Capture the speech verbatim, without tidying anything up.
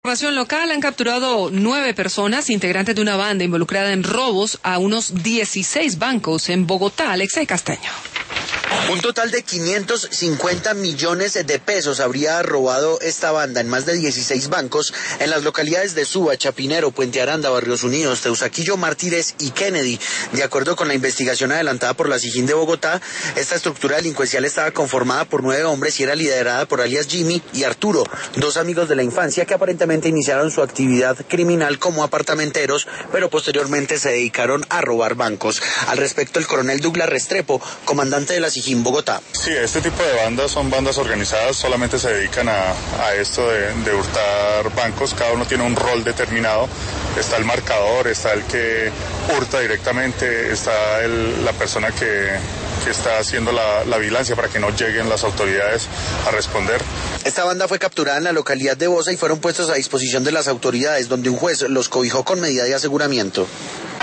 Información local, han capturado nueve personas integrantes de una banda involucrada en robos a unos dieciséis bancos en Bogotá. Alexei Castaño. Un total de quinientos cincuenta millones de pesos habría robado esta banda en más de dieciséis bancos en las localidades de Suba, Chapinero, Puente Aranda, Barrios Unidos, Teusaquillo, Mártires y Kennedy. De acuerdo con la investigación adelantada por la SIJIN de Bogotá, esta estructura delincuencial estaba conformada por nueve hombres y era liderada por alias Jimmy y Arturo, dos amigos de la infancia que aparentemente iniciaron su actividad criminal como apartamenteros, pero posteriormente se dedicaron a robar bancos. Al respecto, el coronel Douglas Restrepo, comandante de la SIJIN Bogotá. Sí, este tipo de bandas son bandas organizadas, solamente se dedican a, a esto de, de hurtar bancos, cada uno tiene un rol determinado, está el marcador, está el que hurta directamente, está el, la persona que, que está haciendo la, la vigilancia para que no lleguen las autoridades a responder. Esta banda fue capturada en la localidad de Bosa y fueron puestos a disposición de las autoridades, donde un juez los cobijó con medida de aseguramiento.